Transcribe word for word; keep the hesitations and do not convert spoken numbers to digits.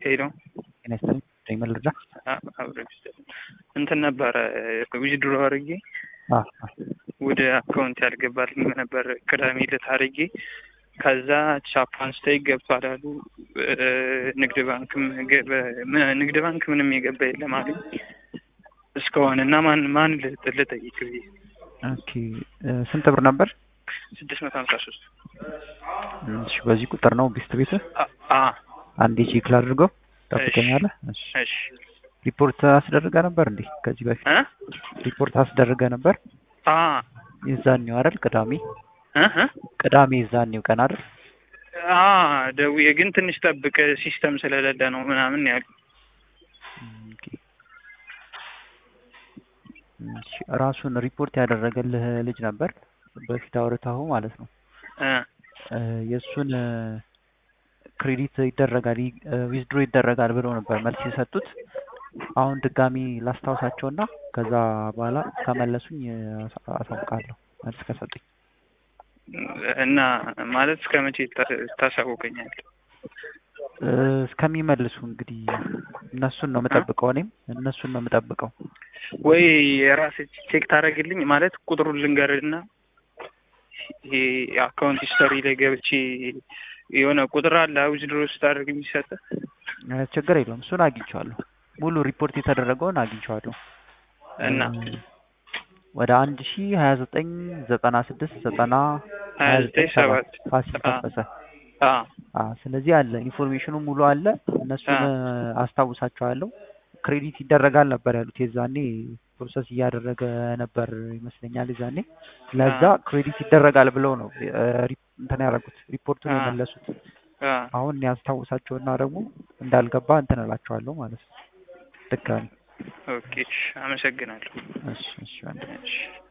ሄሎ ጤና ይስጥልኝ መረጃ አብረሽ እንትን ነበረ ዊዝድሮ አድርጌ ወደ አካውንት ያልገባልኝ ነበር ቅዳሜ ዕለት አድርጌ ከዛ ቻፓን ስታይ ገብቷል አሉ። ንግድ ባንክም ንግድ ባንክ ምንም የገባ የለም አለኝ እስካሁን እና ማን ማን ልጠይቅ ብዬ። ኦኬ ስንት ብር ነበር? ስድስት መቶ ሀምሳ ሶስት እሺ በዚህ ቁጥር ነው ቢስት ቤት? አ አንዴ ቼክ ላድርገው ታውቀኛለህ? እሺ እሺ ሪፖርት አስደርጋ ነበር እንዴ ከዚህ በፊት? እ ሪፖርት አስደርጋ ነበር? አ የዛኔው አይደል ቅዳሜ? እህ ቅዳሜ የዛኔው ቀን አይደል? አ ደውዬ ግን ትንሽ ጠብቅ ሲስተም ስለሌለ ነው ምናምን ያሉ። ኦኬ እሺ ራሱን ሪፖርት ያደረገልህ ልጅ ነበር በፊት አውርታው ማለት ነው? እ የሱን ክሬዲት ይደረጋል ዊዝድሮ ይደረጋል ብለው ነበር መልስ የሰጡት። አሁን ድጋሚ ላስታውሳቸውና ከዛ በኋላ ከመለሱኝ አሳውቃለሁ መልስ ከሰጡኝ። እና ማለት እስከመቼ ታሳውቀኛለህ? እስከሚመልሱ እንግዲህ እነሱን ነው የምጠብቀው። እኔም እነሱን ነው የምጠብቀው። ወይ የራስህ ቼክ ታደርግልኝ ማለት ቁጥሩን ልንገርህና ይሄ አካውንት ሂስቶሪ ላይ ገብቼ የሆነ ቁጥር አለ ዊዝድሮ ስታደርግ የሚሰጥ። ችግር የለውም እሱን አግኝቼዋለሁ። ሙሉ ሪፖርት የተደረገውን አግኝቼዋለሁ እና ወደ አንድ ሺህ ሀያ ዘጠኝ ዘጠና ስድስት ዘጠና ሀያ ዘጠኝ ሰባት ፋሲል ታፈሰ። አ አ ስለዚህ አለ ኢንፎርሜሽኑ ሙሉ አለ። እነሱን አስታውሳቸዋለሁ። ክሬዲት ይደረጋል ነበር ያሉት የዛኔ ፕሮሰስ እያደረገ ነበር ይመስለኛል የዛኔ። ለዛ ክሬዲት ይደረጋል ብለው ነው እንትን ያደረጉት ሪፖርቱን የመለሱት። አሁን ያስታውሳቸውና ደግሞ እንዳልገባ እንትን እላቸዋለሁ ማለት ነው ድጋሚ። ኦኬ አመሰግናለሁ። እሺ እሺ